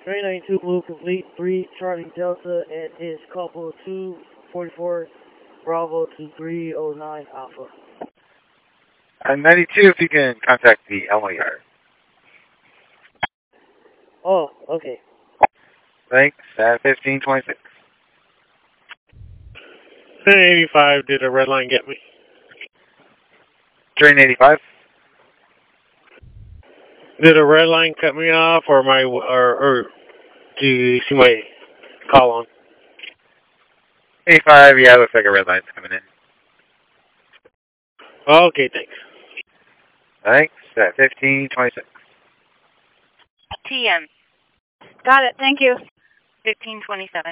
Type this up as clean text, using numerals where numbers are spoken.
392 Blue complete, 3 Charlie Delta, and is couple 244 Bravo to 309 Alpha. 92, if you can contact the Elmo Yard. Oh, okay. Thanks, at 1526. 85, did a red line get me? Train 85. Did a red line cut me off, or do you see my call on? 85, yeah, looks like a red line's coming in. Okay, thanks. Thanks, at 1526. TM. Got it, thank you. 1527.